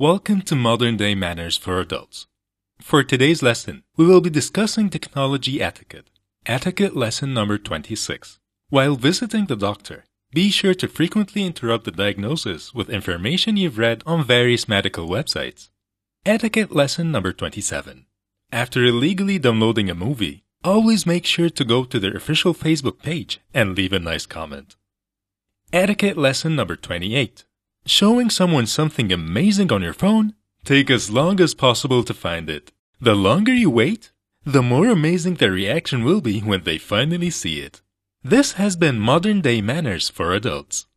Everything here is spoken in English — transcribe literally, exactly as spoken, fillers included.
Welcome to Modern Day Manners for Adults. For today's lesson, we will be discussing technology etiquette. Etiquette lesson number twenty-six. While visiting the doctor, be sure to frequently interrupt the diagnosis with information you've read on various medical websites. Etiquette lesson number twenty-seven. After illegally downloading a movie, always make sure to go to their official Facebook page and leave a nice comment. Etiquette lesson number twenty-eight. Showing someone something amazing on your phone? Take as long as possible to find it. The longer you wait, the more amazing their reaction will be when they finally see it. This has been Modern Day Manners for Adults.